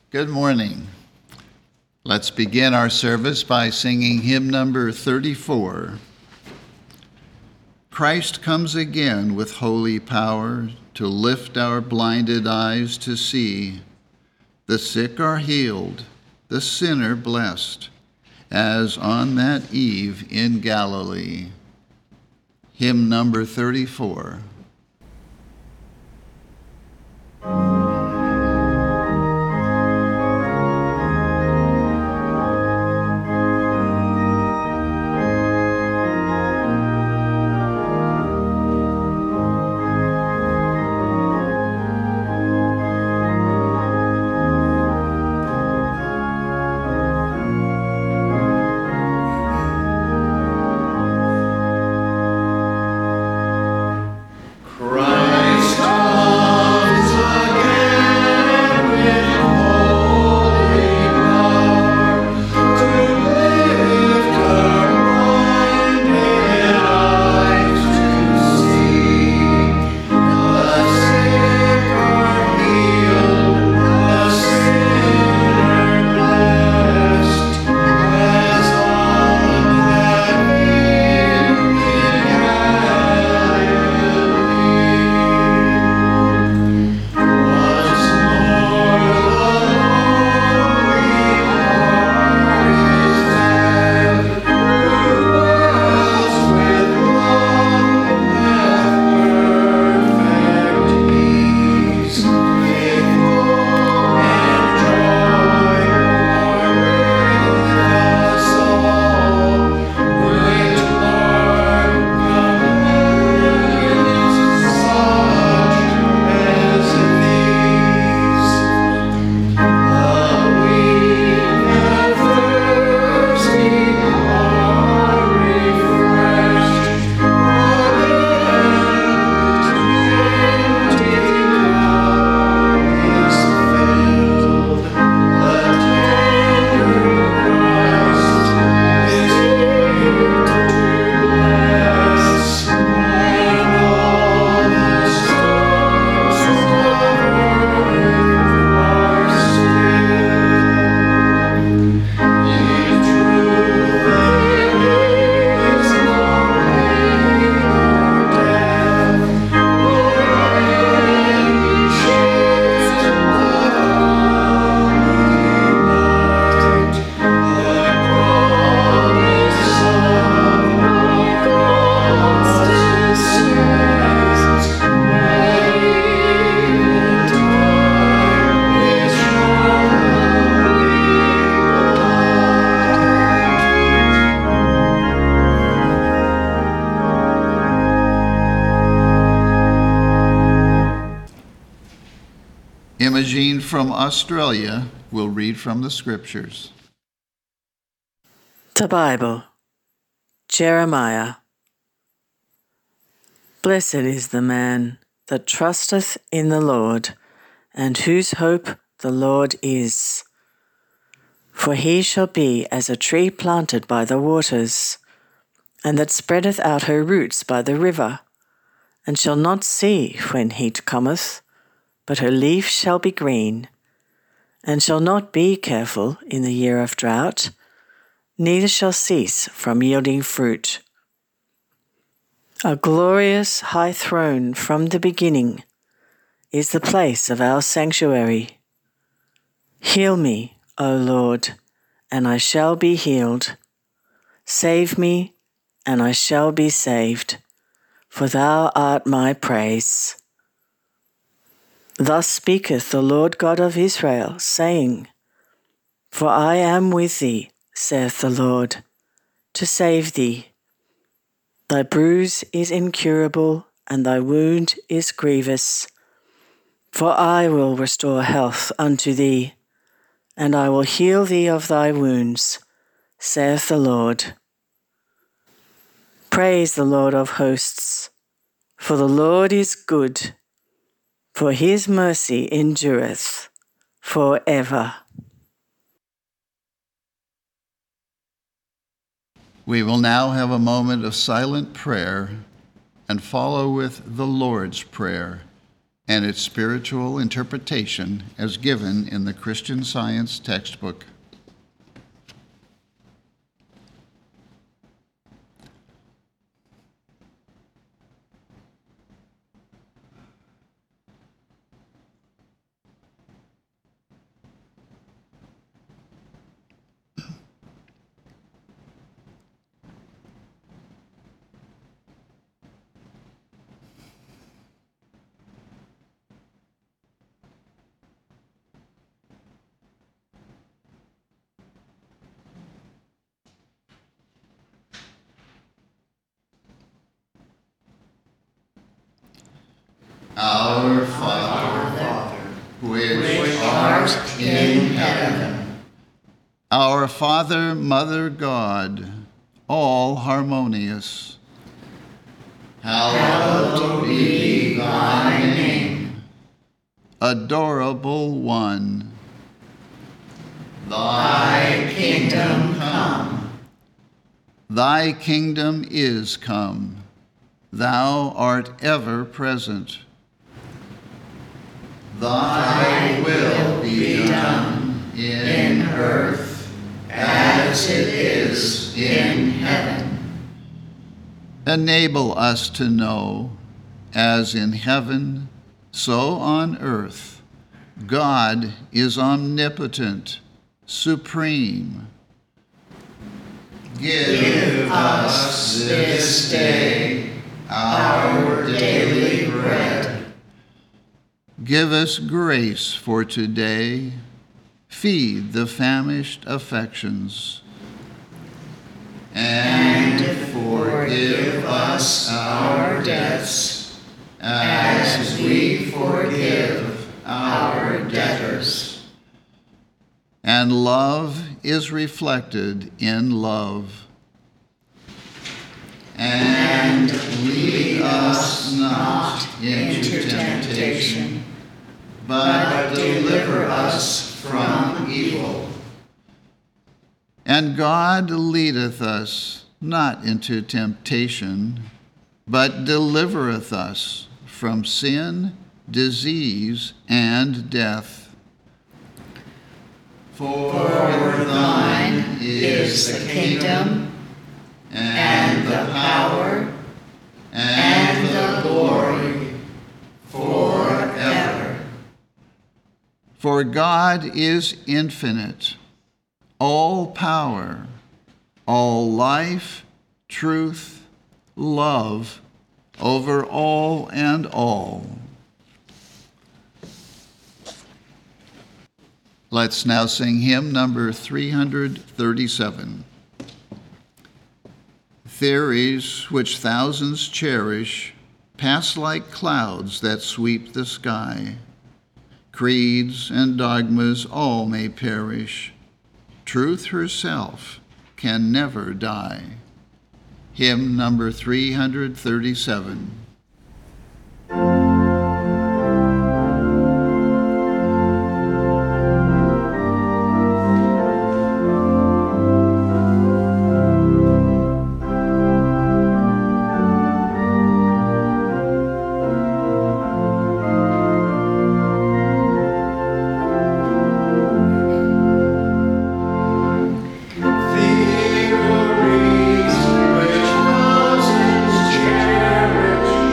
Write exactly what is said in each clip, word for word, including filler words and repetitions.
Good morning. Let's begin our service by singing hymn number thirty-four. Christ comes again with holy power to lift our blinded eyes to see. The sick are healed, the sinner blessed, as on that eve in Galilee. Hymn number thirty-four. Imogene from Australia will read from the scriptures. The Bible, Jeremiah. Blessed is the man that trusteth in the Lord, and whose hope the Lord is. For he shall be as a tree planted by the waters, and that spreadeth out her roots by the river, and shall not see when heat cometh, but her leaf shall be green, and shall not be careful in the year of drought, neither shall cease from yielding fruit. A glorious high throne from the beginning is the place of our sanctuary. Heal me, O Lord, and I shall be healed. Save me, and I shall be saved, for thou art my praise. Thus speaketh the Lord God of Israel, saying, For I am with thee, saith the Lord, to save thee. Thy bruise is incurable, and thy wound is grievous. For I will restore health unto thee, and I will heal thee of thy wounds, saith the Lord. Praise the Lord of hosts, for the Lord is good, for his mercy endureth for ever. We will now have a moment of silent prayer and follow with the Lord's Prayer and its spiritual interpretation as given in the Christian Science textbook. Our Father, which art in heaven. Our Father, Mother God, all harmonious. Hallowed be thy name. Adorable One. Thy kingdom come. Thy kingdom is come. Thou art ever present. Thy will be done in earth as it is in heaven. Enable us to know, as in heaven, so on earth, God is omnipotent, supreme. Give us this day our daily bread. Give us grace for today. Feed the famished affections. And forgive us our debts, as we forgive our debtors. And love is reflected in love. And lead us not into temptation, but deliver us from evil. And God leadeth us not into temptation, but delivereth us from sin, disease, and death. For thine is the kingdom, and the power, and the glory, forever. For God is infinite, all power, all life, truth, love, over all and all. Let's now sing hymn number three hundred thirty-seven. Theories which thousands cherish pass like clouds that sweep the sky. Creeds and dogmas all may perish. Truth herself can never die. Hymn number three hundred thirty-seven. Theories which thousands cherish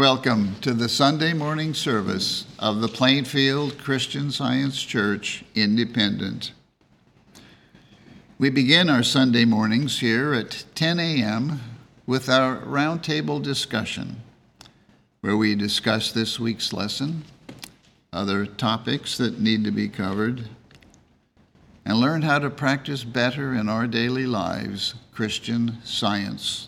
Welcome to the Sunday morning service of the Plainfield Christian Science Church, Independent. We begin our Sunday mornings here at ten a.m. with our roundtable discussion, where we discuss this week's lesson, other topics that need to be covered, and learn how to practice better in our daily lives Christian Science.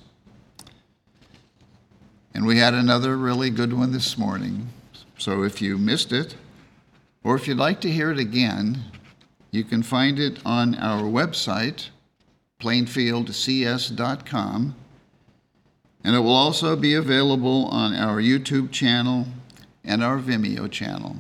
And we had another really good one this morning. So if you missed it, or if you'd like to hear it again, you can find it on our website, plainfield c s dot com, and it will also be available on our YouTube channel and our Vimeo channel.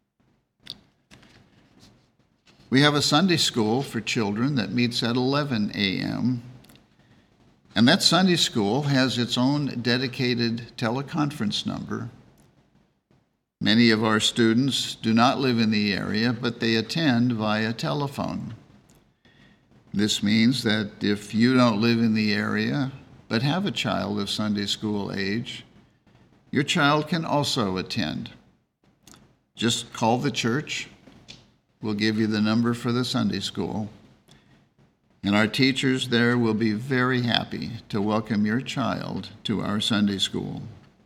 We have a Sunday school for children that meets at eleven a.m., and that Sunday school has its own dedicated teleconference number. Many of our students do not live in the area, but they attend via telephone. This means that if you don't live in the area, but have a child of Sunday school age, your child can also attend. Just call the church. We'll give you the number for the Sunday school. And our teachers there will be very happy to welcome your child to our Sunday school.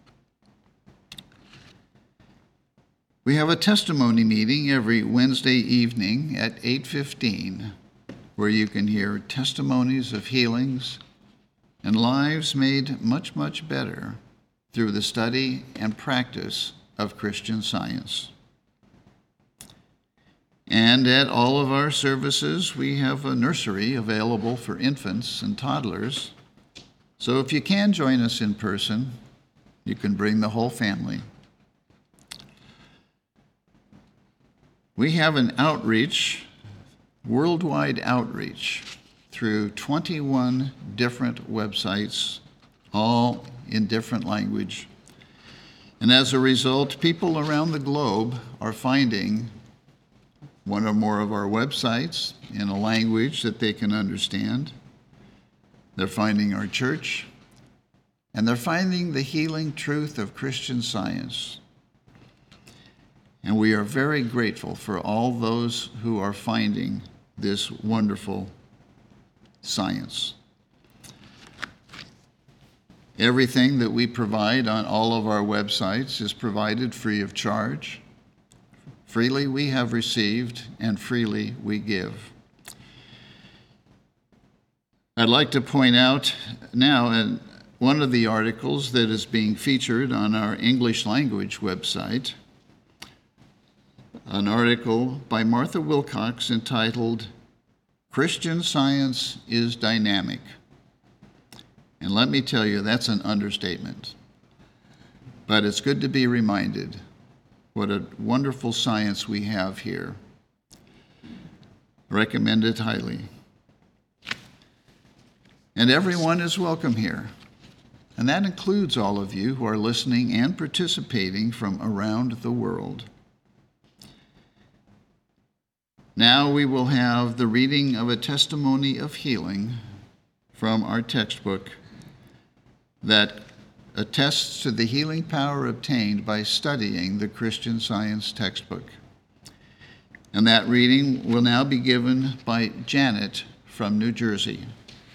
We have a testimony meeting every Wednesday evening at eight fifteen, where you can hear testimonies of healings and lives made much, much better through the study and practice of Christian Science. And at all of our services, we have a nursery available for infants and toddlers. So if you can join us in person, you can bring the whole family. We have an outreach, worldwide outreach, through twenty-one different websites, all in different language. And as a result, people around the globe are finding one or more of our websites in a language that they can understand. They're finding our church, and they're finding the healing truth of Christian Science. And we are very grateful for all those who are finding this wonderful science. Everything that we provide on all of our websites is provided free of charge. Freely we have received, and freely we give. I'd like to point out now uh, one of the articles that is being featured on our English language website, an article by Martha Wilcox entitled, "Christian Science is Dynamic." And let me tell you, that's an understatement. But it's good to be reminded what a wonderful science we have here. Recommend it highly. And everyone is welcome here. And that includes all of you who are listening and participating from around the world. Now we will have the reading of a testimony of healing from our textbook that attests to the healing power obtained by studying the Christian Science textbook. And that reading will now be given by Janet from New Jersey.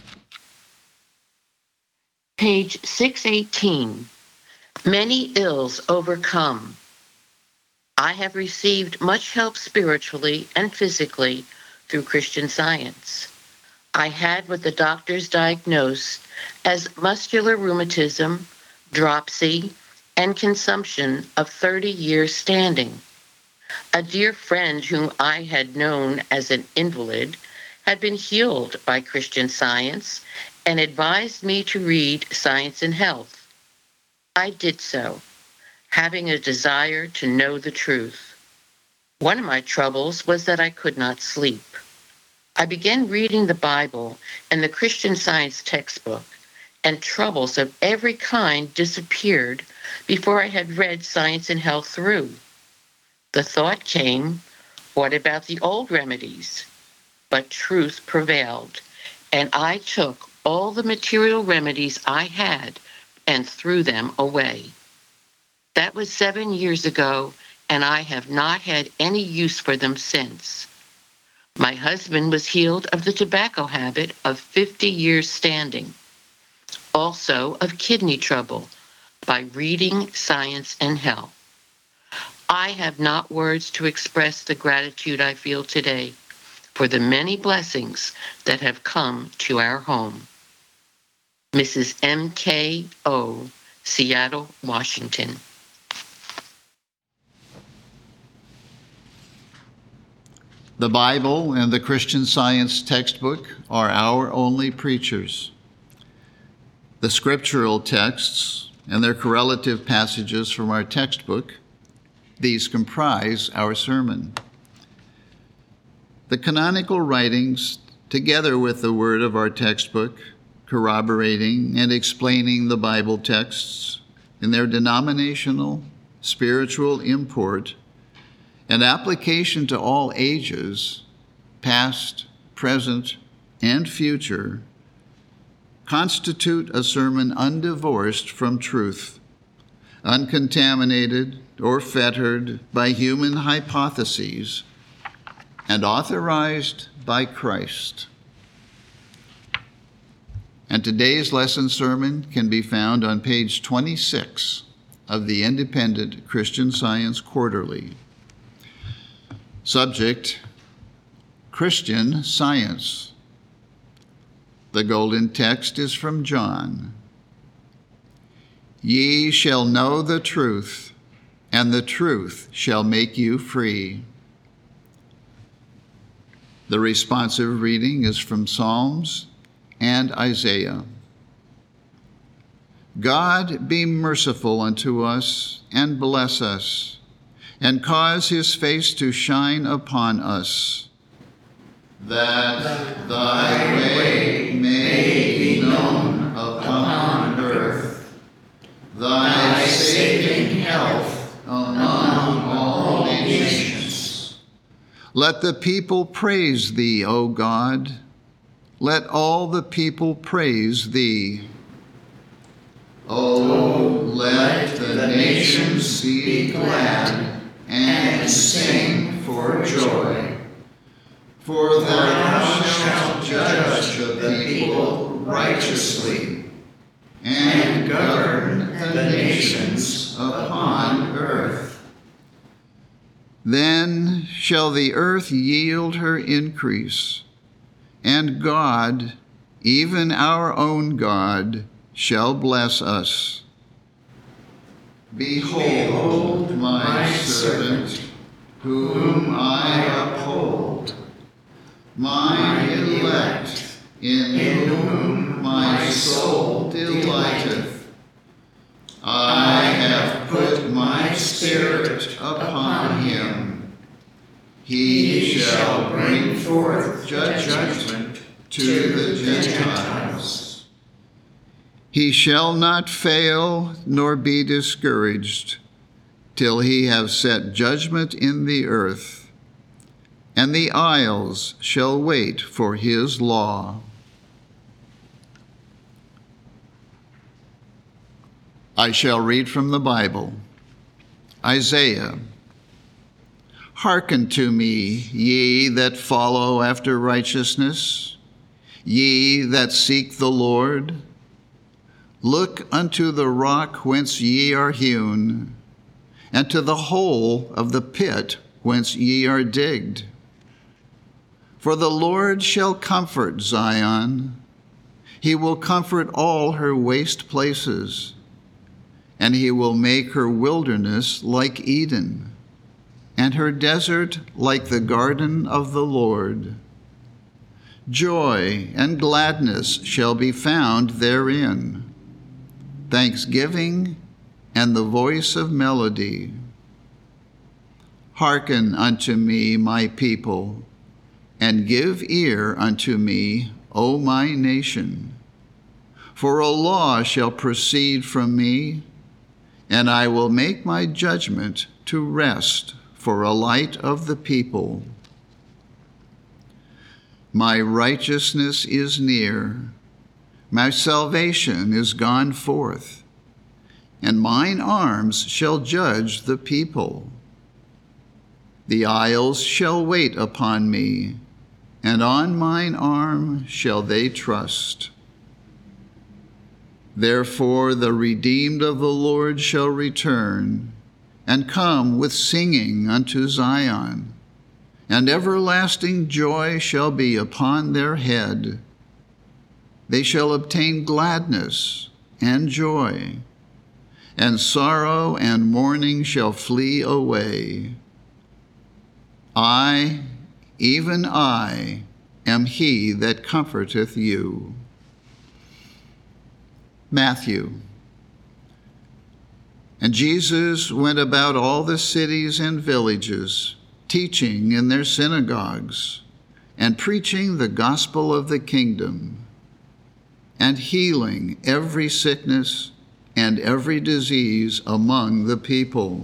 Page six eighteen. Many ills overcome. I have received much help spiritually and physically through Christian Science. I had what the doctors diagnosed as muscular rheumatism, dropsy, and consumption of thirty years standing. A dear friend whom I had known as an invalid had been healed by Christian Science and advised me to read Science and Health. I did so, having a desire to know the truth. One of my troubles was that I could not sleep. I began reading the Bible and the Christian Science textbook, and troubles of every kind disappeared before I had read Science and Health through. The thought came, what about the old remedies? But truth prevailed, and I took all the material remedies I had and threw them away. That was seven years ago, and I have not had any use for them since. My husband was healed of the tobacco habit of fifty years standing, also of kidney trouble, by reading Science and Health. I have not words to express the gratitude I feel today for the many blessings that have come to our home. Missus M K O, Seattle, Washington. The Bible and the Christian Science textbook are our only preachers. The scriptural texts and their correlative passages from our textbook, these comprise our sermon. The canonical writings, together with the word of our textbook, corroborating and explaining the Bible texts in their denominational, spiritual import, and application to all ages, past, present, and future, constitute a sermon undivorced from truth, uncontaminated or fettered by human hypotheses, and authorized by Christ. And today's lesson sermon can be found on page twenty-six of the Independent Christian Science Quarterly. Subject, Christian Science. The golden text is from John. Ye shall know the truth, and the truth shall make you free. The responsive reading is from Psalms and Isaiah. God be merciful unto us, and bless us, and cause his face to shine upon us, that thy way may be known upon earth, thy saving health among all nations. Let the people praise thee, O God. Let all the people praise thee. O let the nations be glad and sing for joy. For thou shalt judge the people righteously, and govern the nations upon earth. Then shall the earth yield her increase, and God, even our own God, shall bless us. Behold my servant, whom I uphold, mine elect, in whom my soul delighteth. I have put my spirit upon him. He shall bring forth judgment to the Gentiles. He shall not fail nor be discouraged till he have set judgment in the earth, and the isles shall wait for his law. I shall read from the Bible. Isaiah. Hearken to me, ye that follow after righteousness, ye that seek the Lord. Look unto the rock whence ye are hewn, and to the hole of the pit whence ye are digged. For the Lord shall comfort Zion. He will comfort all her waste places, and he will make her wilderness like Eden, and her desert like the garden of the Lord. Joy and gladness shall be found therein, thanksgiving and the voice of melody. Hearken unto me, my people, and give ear unto me, O my nation. For a law shall proceed from me, and I will make my judgment to rest for a light of the people. My righteousness is near, my salvation is gone forth, and mine arms shall judge the people. The isles shall wait upon me, and on mine arm shall they trust. Therefore the redeemed of the Lord shall return, and come with singing unto Zion, and everlasting joy shall be upon their head. They shall obtain gladness and joy, and sorrow and mourning shall flee away. I, even I, am he that comforteth you. Matthew. And Jesus went about all the cities and villages, teaching in their synagogues, and preaching the gospel of the kingdom, and healing every sickness and every disease among the people.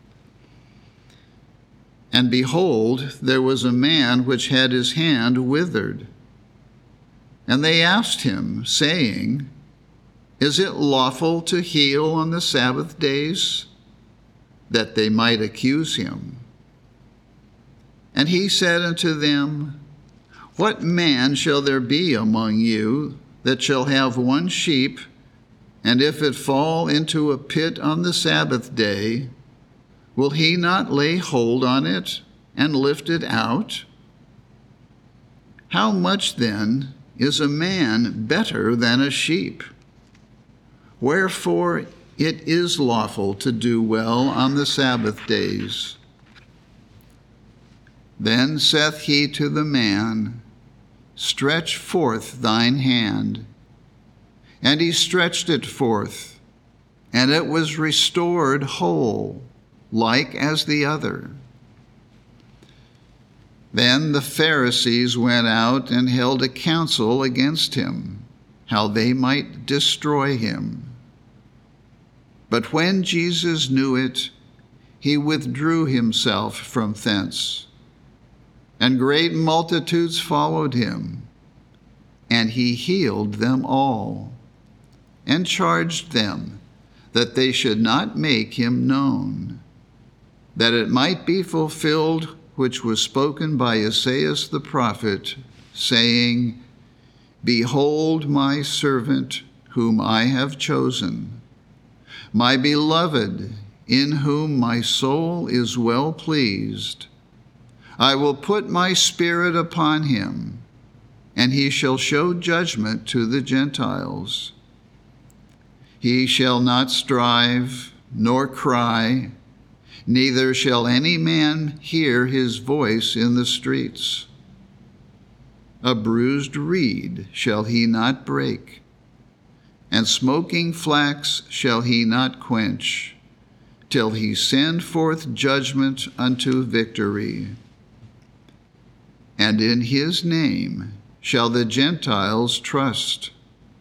And behold, there was a man which had his hand withered. And they asked him, saying, Is it lawful to heal on the Sabbath days? That they might accuse him. And he said unto them, What man shall there be among you that shall have one sheep, and if it fall into a pit on the Sabbath day, will he not lay hold on it and lift it out? How much then is a man better than a sheep? Wherefore it is lawful to do well on the Sabbath days. Then saith he to the man, Stretch forth thine hand. And he stretched it forth, and it was restored whole, like as the other. Then the Pharisees went out and held a council against him, how they might destroy him. But when Jesus knew it, he withdrew himself from thence. And great multitudes followed him, and he healed them all, and charged them that they should not make him known, that it might be fulfilled which was spoken by Esaias the prophet, saying, Behold my servant, whom I have chosen, my beloved, in whom my soul is well pleased. I will put my spirit upon him, and he shall show judgment to the Gentiles. He shall not strive, nor cry, neither shall any man hear his voice in the streets. A bruised reed shall he not break, and smoking flax shall he not quench, till he send forth judgment unto victory. And in his name shall the Gentiles trust.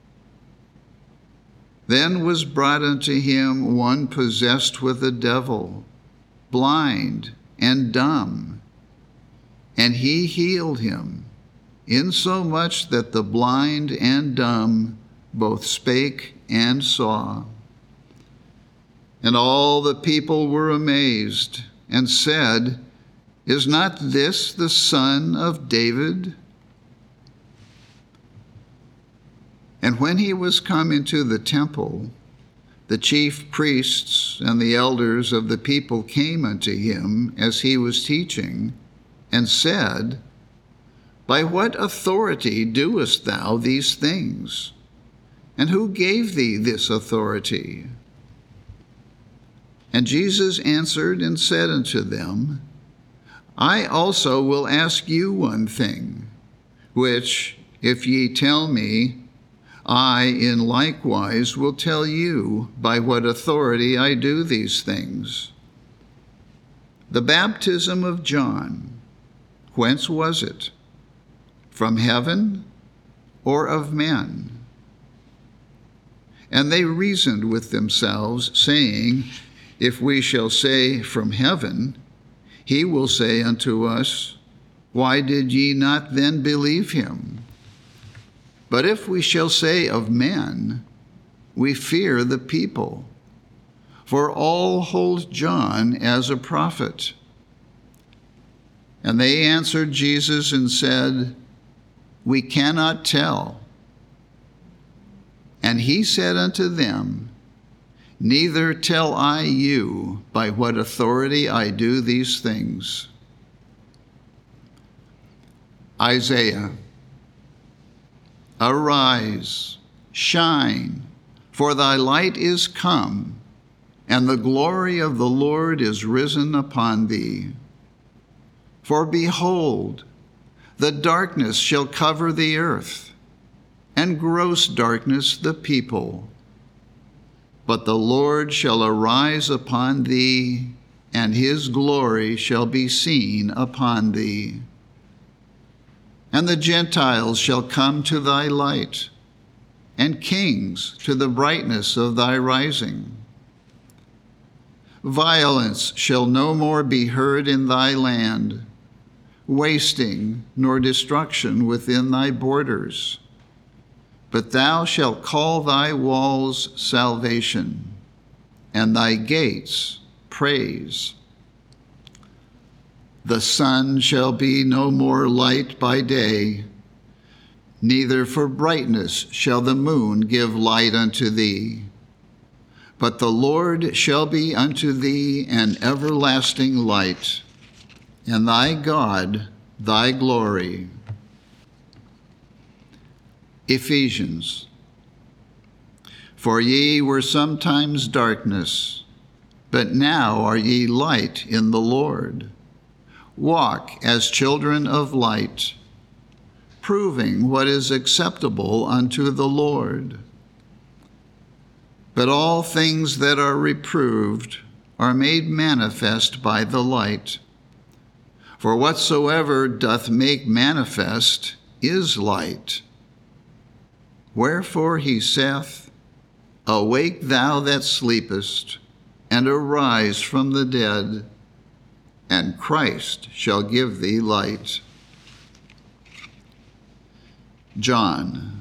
Then was brought unto him one possessed with a devil, blind and dumb, and he healed him, insomuch that the blind and dumb both spake and saw. And all the people were amazed, and said, Is not this the son of David? And when he was come into the temple, the chief priests and the elders of the people came unto him as he was teaching, and said, By what authority doest thou these things? And who gave thee this authority? And Jesus answered and said unto them, I also will ask you one thing, which, if ye tell me, I in likewise will tell you by what authority I do these things. The baptism of John, whence was it? From heaven or of men? And they reasoned with themselves, saying, If we shall say, From heaven, he will say unto us, Why did ye not then believe him? But if we shall say of men, we fear the people, For all hold John as a prophet. And they answered Jesus and said, We cannot tell. And he said unto them, Neither tell I you by what authority I do these things. Isaiah, arise, shine, for thy light is come, and the glory of the Lord is risen upon thee. For behold, the darkness shall cover the earth, and gross darkness the people. But the Lord shall arise upon thee, and his glory shall be seen upon thee. And the Gentiles shall come to thy light, and kings to the brightness of thy rising. Violence shall no more be heard in thy land, wasting nor destruction within thy borders. But thou shalt call thy walls salvation, and thy gates praise. The sun shall be no more light by day, neither for brightness shall the moon give light unto thee. But the Lord shall be unto thee an everlasting light, and thy God thy glory. Ephesians. For ye were sometimes darkness, but now are ye light in the Lord. Walk as children of light, proving what is acceptable unto the Lord. But all things that are reproved are made manifest by the light. For whatsoever doth make manifest is light. Wherefore he saith, Awake thou that sleepest, and arise from the dead, and Christ shall give thee light. John.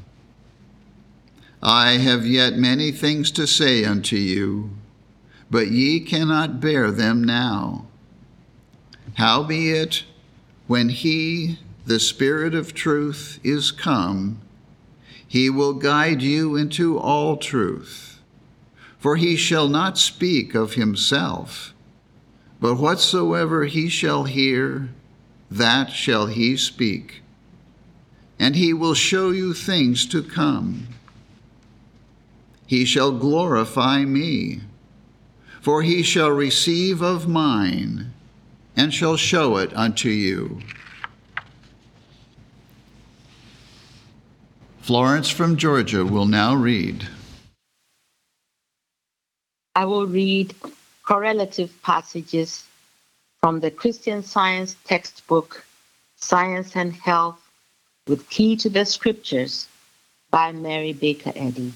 I have yet many things to say unto you, but ye cannot bear them now. Howbeit, when he, the Spirit of truth, is come, he will guide you into all truth. For he shall not speak of himself, but whatsoever he shall hear, that shall he speak. And he will show you things to come. He shall glorify me, for he shall receive of mine, and shall show it unto you. Florence from Georgia will now read. I will read correlative passages from the Christian Science textbook, Science and Health, with Key to the Scriptures by Mary Baker Eddy.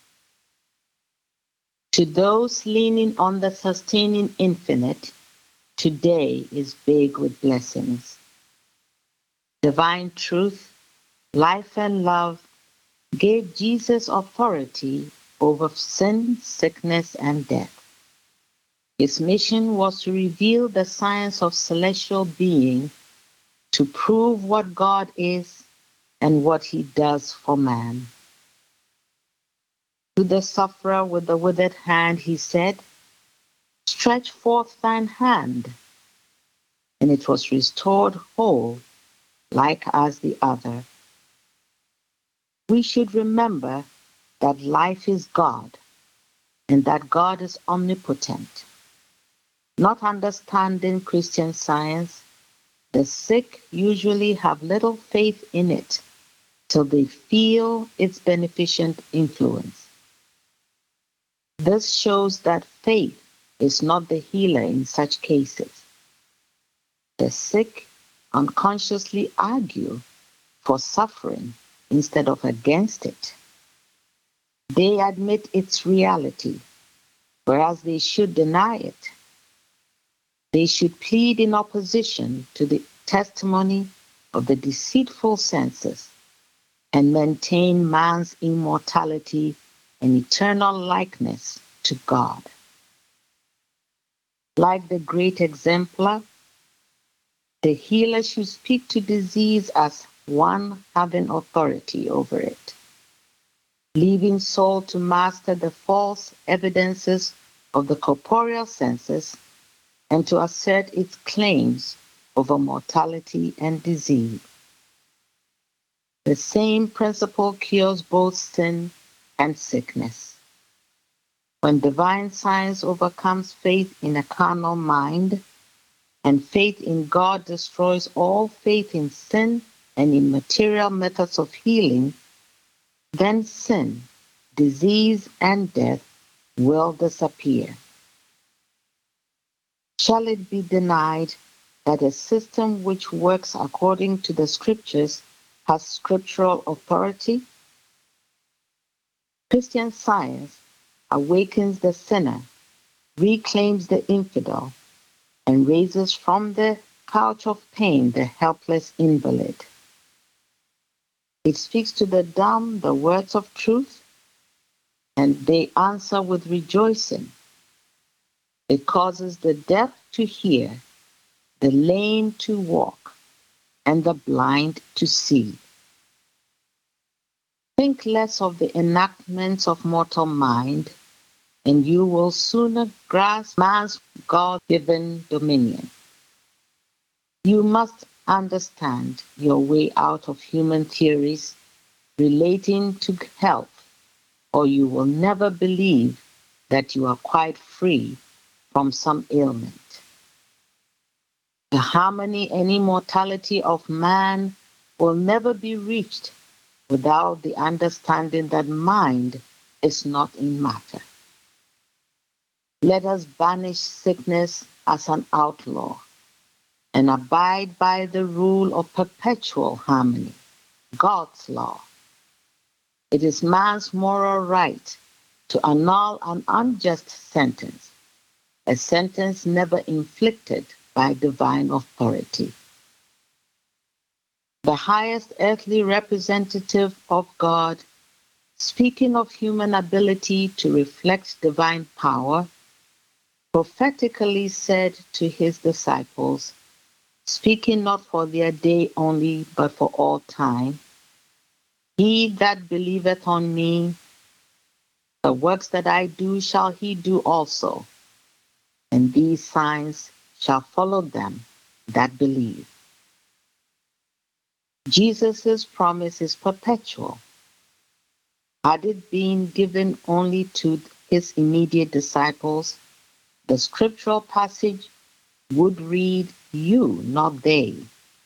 To those leaning on the sustaining infinite, today is big with blessings. Divine truth, life, and love gave Jesus authority over sin, sickness, and death. His mission was to reveal the science of celestial being, to prove what God is and what he does for man. To the sufferer with the withered hand, he said, Stretch forth thine hand, and it was restored whole, like as the other. We should remember that life is God, and that God is omnipotent. Not understanding Christian Science, the sick usually have little faith in it till they feel its beneficent influence. This shows that faith is not the healer in such cases. The sick unconsciously argue for suffering instead of against it. They admit its reality, whereas they should deny it. They should plead in opposition to the testimony of the deceitful senses and maintain man's immortality and eternal likeness to God. Like the great exemplar, the healer should speak to disease as one having authority over it, leaving soul to master the false evidences of the corporeal senses and to assert its claims over mortality and disease. The same principle cures both sin and sickness. When divine science overcomes faith in a carnal mind, and faith in God destroys all faith in sin and in material methods of healing, then sin, disease, and death will disappear. Shall it be denied that a system which works according to the scriptures has scriptural authority? Christian Science awakens the sinner, reclaims the infidel, and raises from the couch of pain the helpless invalid. It speaks to the dumb the words of truth, and they answer with rejoicing. It causes the deaf to hear, the lame to walk, and the blind to see. Think less of the enactments of mortal mind, and you will sooner grasp man's God-given dominion. You must understand your way out of human theories relating to health, or you will never believe that you are quite free from some ailment. The harmony and immortality of man will never be reached without the understanding that mind is not in matter. Let us banish sickness as an outlaw and abide by the rule of perpetual harmony, God's law. It is man's moral right to annul an unjust sentence, a sentence never inflicted by divine authority. The highest earthly representative of God, speaking of human ability to reflect divine power, prophetically said to his disciples, speaking not for their day only, but for all time, "He that believeth on me, the works that I do shall he do also, and these signs shall follow them that believe." Jesus' promise is perpetual. Had it been given only to his immediate disciples, the scriptural passage would read, "You, not they."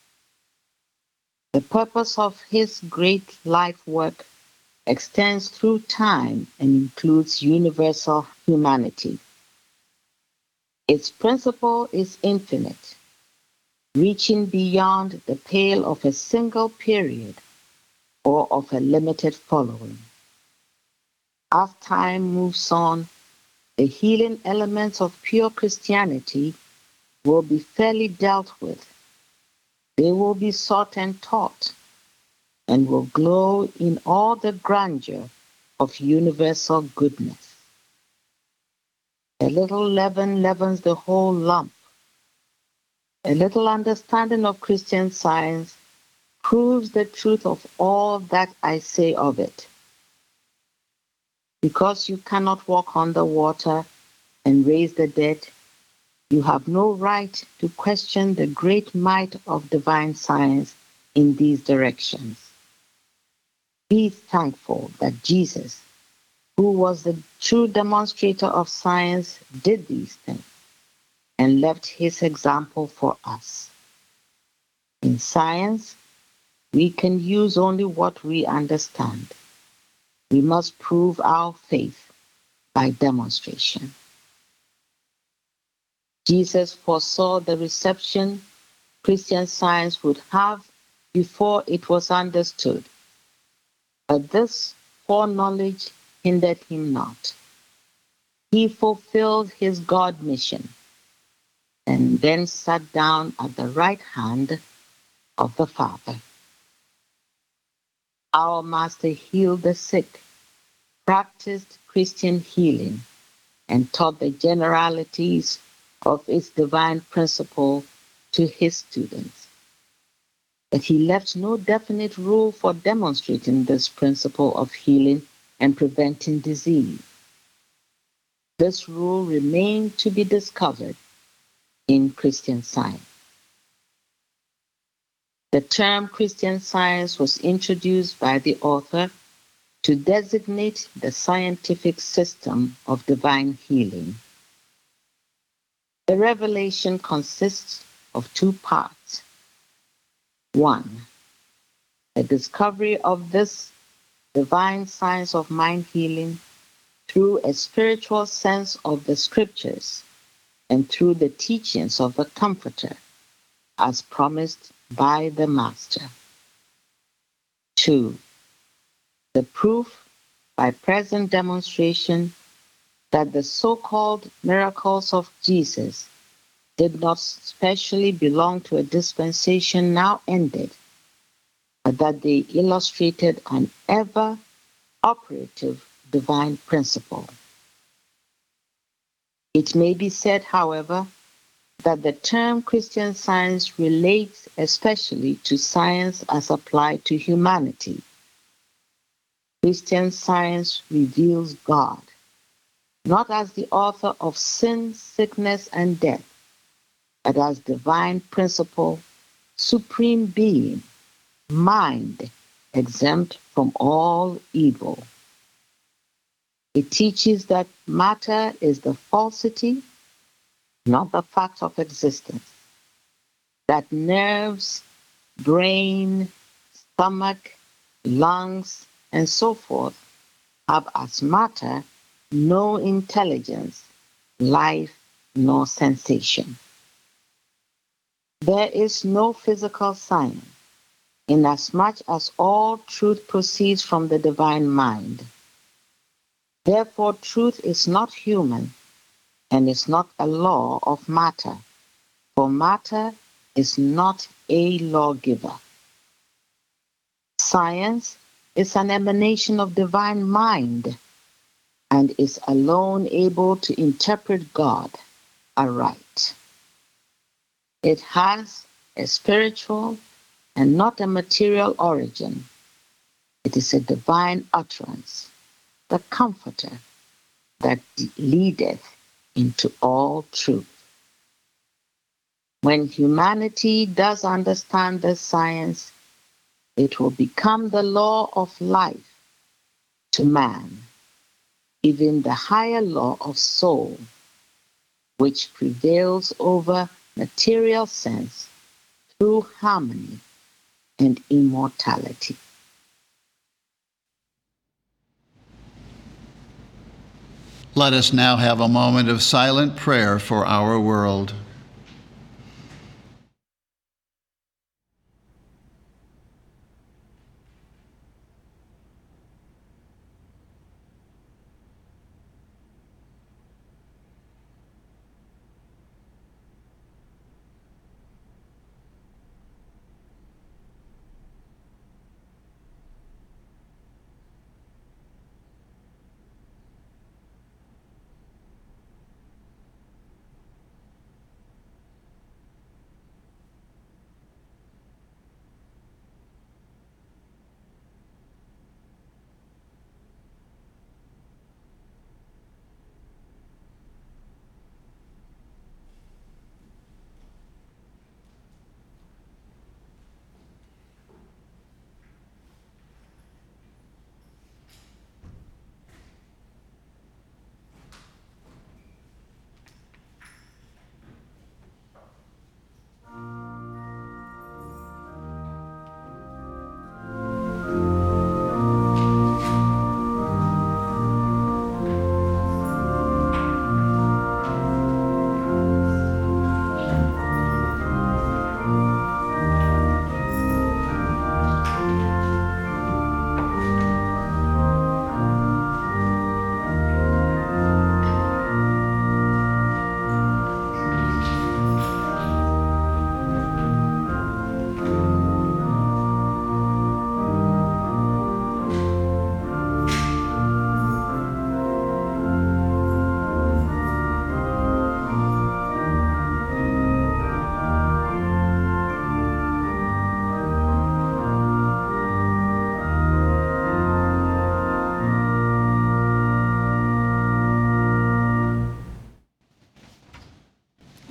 The purpose of his great life work extends through time and includes universal humanity. Its principle is infinite, reaching beyond the pale of a single period or of a limited following. As time moves on, the healing elements of pure Christianity will be fairly dealt with. They will be sought and taught, and will glow in all the grandeur of universal goodness. A little leaven leavens the whole lump. A little understanding of Christian Science proves the truth of all that I say of it. Because you cannot walk on the water and raise the dead, you have no right to question the great might of divine science in these directions. Be thankful that Jesus, who was the true demonstrator of science, did these things and left his example for us. In science, we can use only what we understand. We must prove our faith by demonstration. Jesus foresaw the reception Christian Science would have before it was understood, but this foreknowledge hindered him not. He fulfilled his God mission and then sat down at the right hand of the Father. Our Master healed the sick, practiced Christian healing, and taught the generalities of its divine principle to his students. But he left no definite rule for demonstrating this principle of healing and preventing disease. This rule remained to be discovered in Christian Science. The term Christian Science was introduced by the author to designate the scientific system of divine healing. The revelation consists of two parts. One, the discovery of this divine science of mind healing through a spiritual sense of the scriptures and through the teachings of the Comforter, as promised by the Master. Two, the proof by present demonstration that the so-called miracles of Jesus did not specially belong to a dispensation now ended, but that they illustrated an ever-operative divine principle. It may be said, however, that the term Christian Science relates especially to science as applied to humanity. Christian Science reveals God, not as the author of sin, sickness, and death, but as divine principle, supreme being, mind, exempt from all evil. It teaches that matter is the falsity, not the fact of existence, that nerves, brain, stomach, lungs, and so forth have as matter no intelligence, life, nor sensation. There is no physical science, inasmuch as all truth proceeds from the divine mind. Therefore, truth is not human and is not a law of matter, for matter is not a lawgiver. Science is an emanation of divine mind and is alone able to interpret God aright. It has a spiritual and not a material origin. It is a divine utterance, the Comforter that leadeth into all truth. When humanity does understand this science, it will become the law of life to man, even the higher law of soul, which prevails over material sense through harmony and immortality. Let us now have a moment of silent prayer for our world.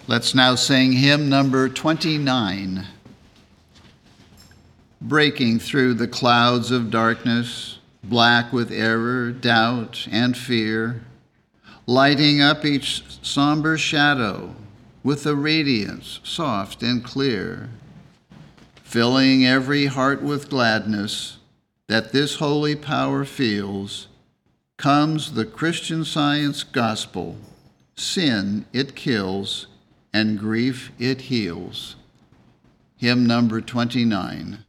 Let's now sing hymn number twenty-nine. Breaking through the clouds of darkness, black with error, doubt, and fear, lighting up each somber shadow with a radiance soft and clear, filling every heart with gladness that this holy power feels, comes the Christian Science gospel. Sin it kills, and grief it heals. Hymn number twenty-nine.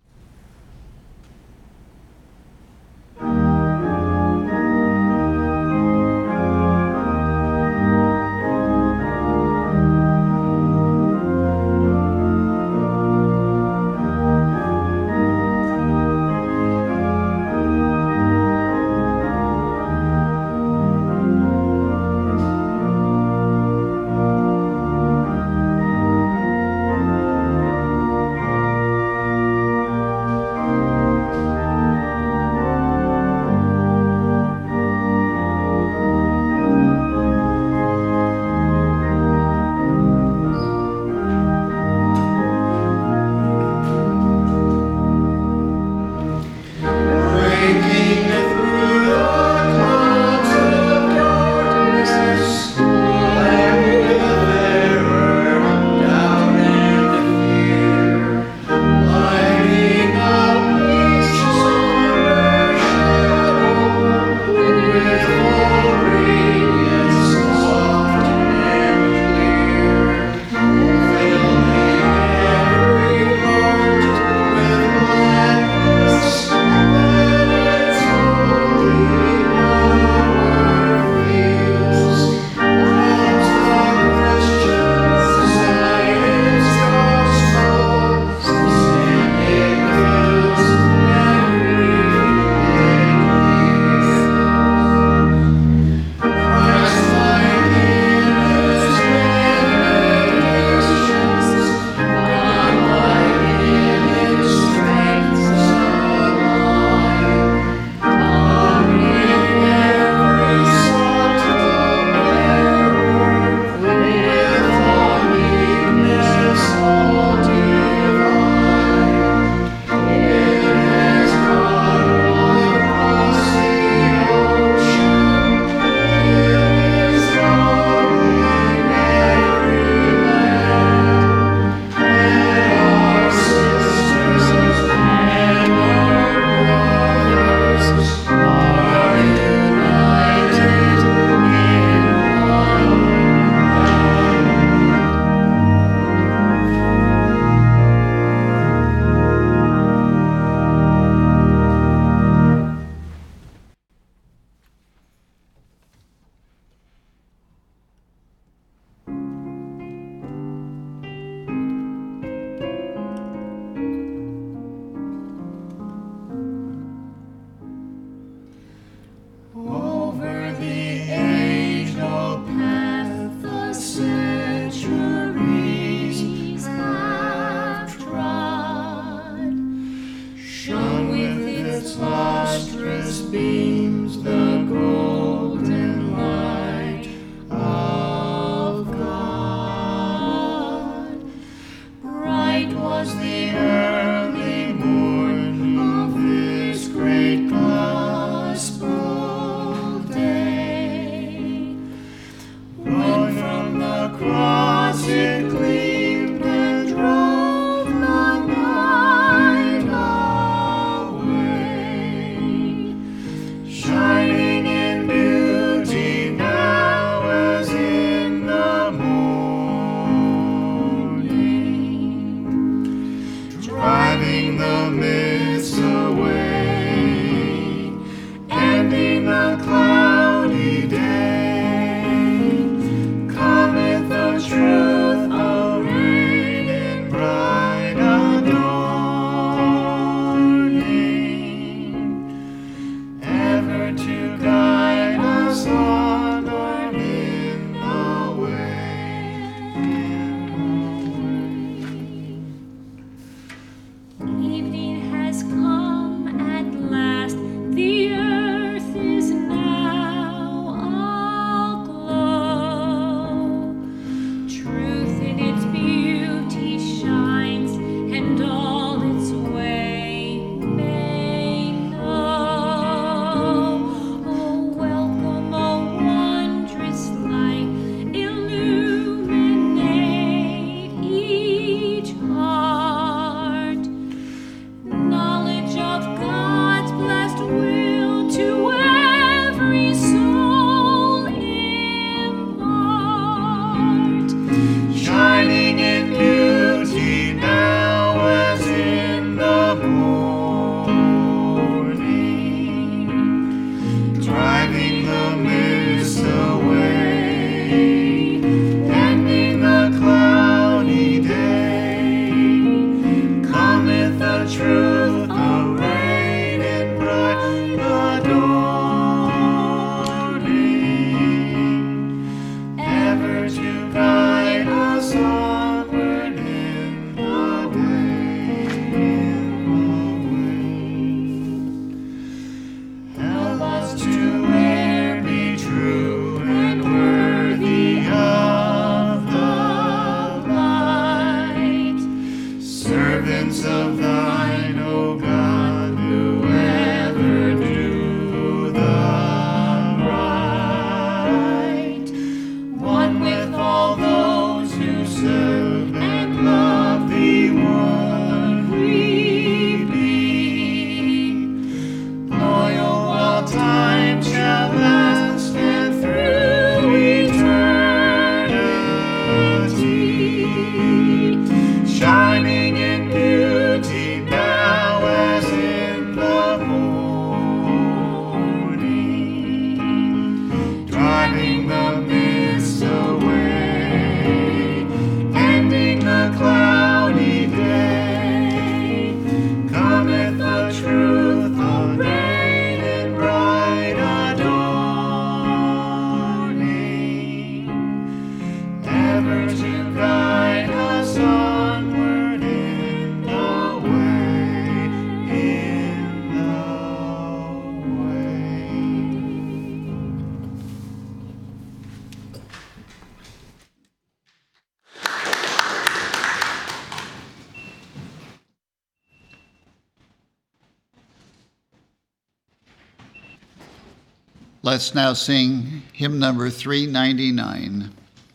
Let's now sing hymn number three ninety-nine.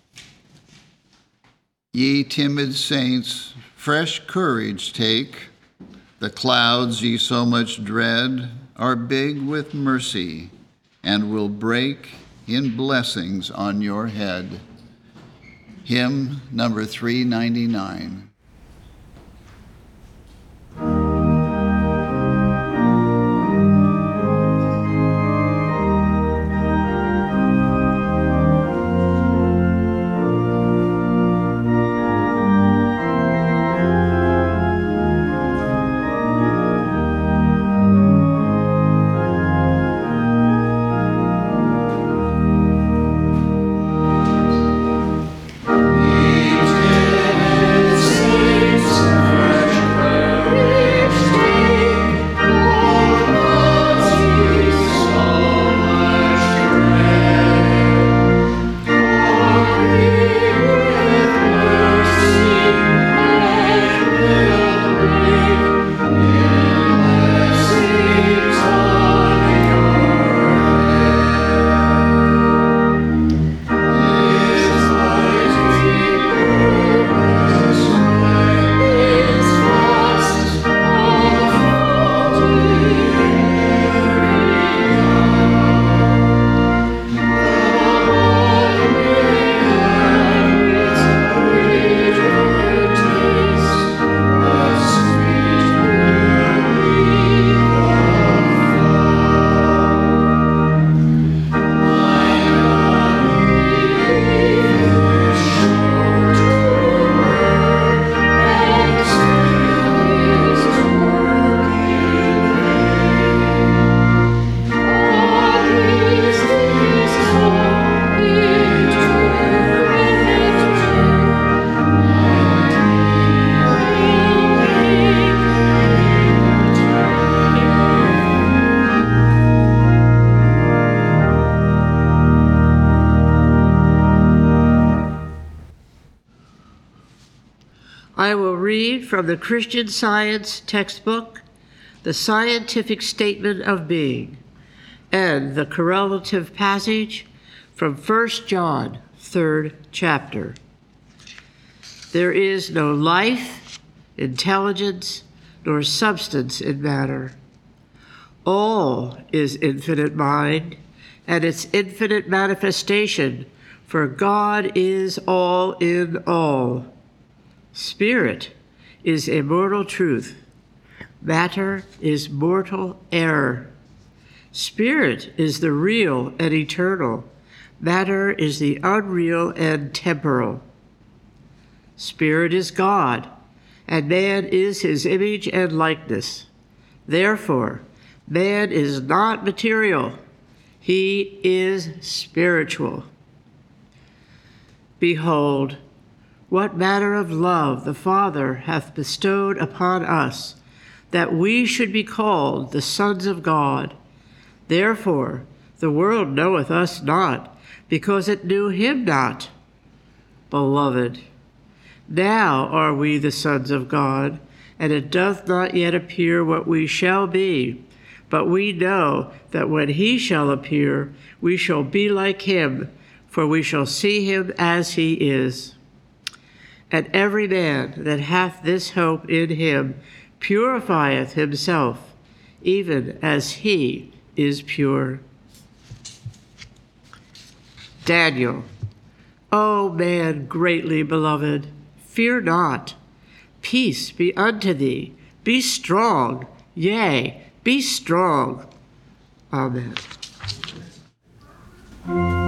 Ye timid saints, fresh courage take. The clouds ye so much dread are big with mercy and will break in blessings on your head. Hymn number three ninety-nine. I will read from the Christian Science textbook, the Scientific Statement of Being, and the correlative passage from First John, third chapter. There is no life, intelligence, nor substance in matter. All is infinite mind and its infinite manifestation, for God is all in all. Spirit is immortal truth. Matter is mortal error. Spirit is the real and eternal. Matter is the unreal and temporal. Spirit is God, and man is his image and likeness. Therefore, man is not material. He is spiritual. Behold, what manner of love the Father hath bestowed upon us, that we should be called the sons of God. Therefore the world knoweth us not, because it knew him not. Beloved, now are we the sons of God, and it doth not yet appear what we shall be. But we know that when he shall appear, we shall be like him, for we shall see him as he is. And every man that hath this hope in him purifieth himself, even as he is pure. Daniel, O man greatly beloved, fear not. Peace be unto thee. Be strong, yea, be strong. Amen.